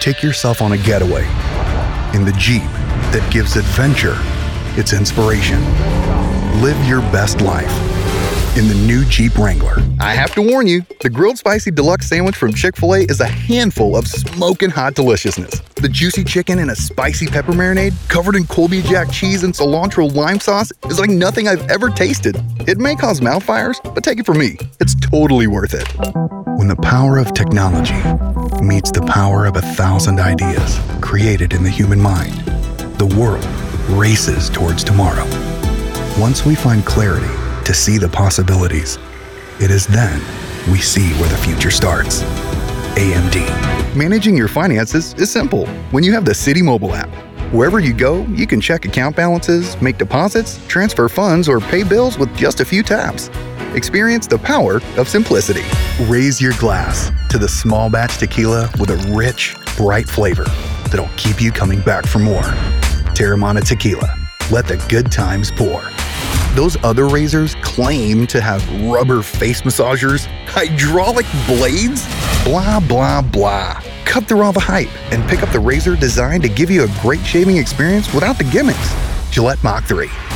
Take yourself on a getaway in the Jeep that gives adventure its inspiration. Live your best life in the new Jeep Wrangler. I have to warn you, the Grilled Spicy Deluxe Sandwich from Chick-fil-A is a handful of smoking hot deliciousness. The juicy chicken in a spicy pepper marinade, covered in Colby Jack cheese and cilantro lime sauce, is like nothing I've ever tasted. It may cause mouth fires, but take it from me, it's totally worth it. When the power of technology meets the power of 1,000 ideas created in the human mind, the world races towards tomorrow. Once we find clarity to see the possibilities, it is then we see where the future starts. AMD. Managing your finances is simple when you have the Citi Mobile app. Wherever you go, you can check account balances, make deposits, transfer funds, or pay bills with just a few taps. Experience the power of simplicity. Raise your glass to the small batch tequila with a rich, bright flavor that'll keep you coming back for more. Teremana Tequila. Let the good times pour. Those other razors claim to have rubber face massagers, hydraulic blades, blah, blah, blah. Cut through all the hype and pick up the razor designed to give you a great shaving experience without the gimmicks. Gillette Mach 3.